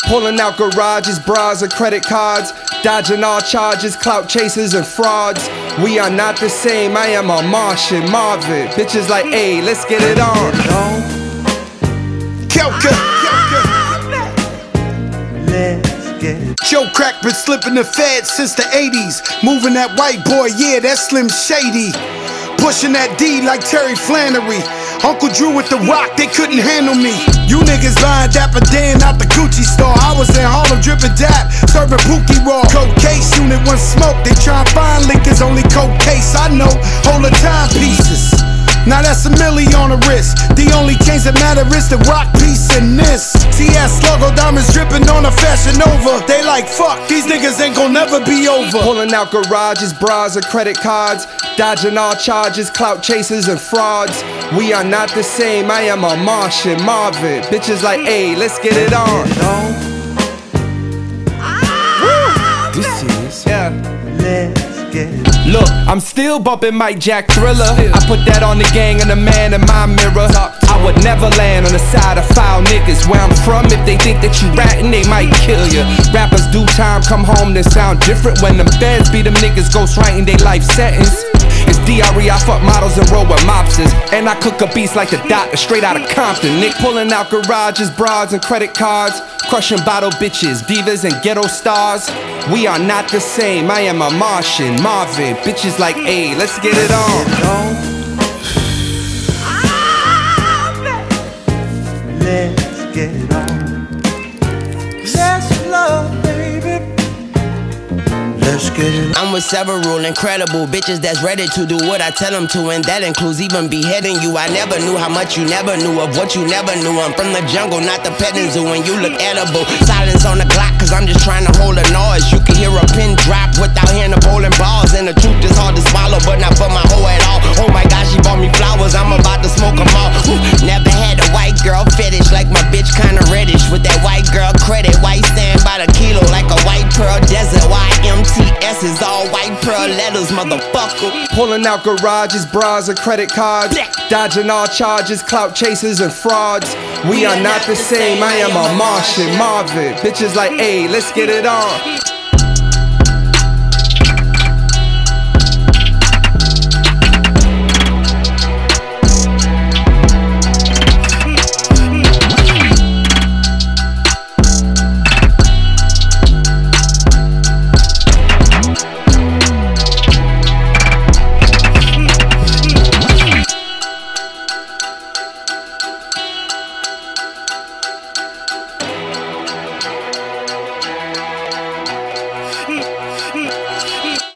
Pulling out garages, bras, and credit cards. Dodging all charges, clout chasers, and frauds. We are not the same, I am a Martian, Marvin. Bitches like, hey, let's get it on. Kelka. Let's get it. Joe Crack been slipping the feds since the 80s. Moving that white boy, yeah, that's Slim Shady. Pushing that D like Terry Flannery. Uncle Drew with the rock, they couldn't handle me. You niggas buying Dapper Dan out the Gucci store. I was in Harlem drippin' dap, serving Pookie Raw. Cold case, unit one smoke. They try and find liquors, only cold case. I know, hold the timepieces. Now that's a milli on the wrist. The only change that matter is the rock piece in this. TS logo diamonds dripping on a Fashion Nova. They like, fuck, these niggas ain't gon' never be over. Pulling out garages, bras, and credit cards. Dodging all charges, clout chasers, and frauds. We are not the same, I am a Martian, Marvin. Bitches like, hey, let's get it on. This is, yeah. Let's get it. Look, I'm still bumping Mike Jack Thriller. I put that on the gang and the man in my mirror. I would never land on the side of foul niggas. Where I'm from, if they think that you ratting, they might kill you. Rappers do time, come home, then sound different. When them feds be them niggas ghost writing they life sentence. It's DRE, I fuck models and roll with mobsters. And I cook a beast like the doctor, straight out of Compton. Nick pulling out garages, bras, and credit cards. Crushing bottle bitches, divas, and ghetto stars. We are not the same, I am a Martian, Marvin. Bitches like, hey, let's get it on. Let's get it on. Let's love, baby. Let's get it on. I'm with several incredible bitches that's ready to do what I tell them to, and that includes even beheading you. I never knew how much you never knew of what you never knew. I'm from the jungle, not the petting zoo, and you look edible. Silence on the Glock, cause I'm just trying to hold a noise. You can hear a pin drop without hearing the bowling balls, and the truth is hard to swallow, but not for my hoe at all. Oh my gosh, she bought me flowers, I'm about to smoke them all. Never had a white girl fetish, like my bitch kinda reddish. With that white girl credit, white stand by the kilo, like a white pearl desert. YMTS is all white pearl letters, motherfucker. Pulling out garages, bras, and credit cards. Dodging all charges, clout chasers, and frauds. We are not the same, I am a Martian, Marvin. Bitches like, hey, let's get it on.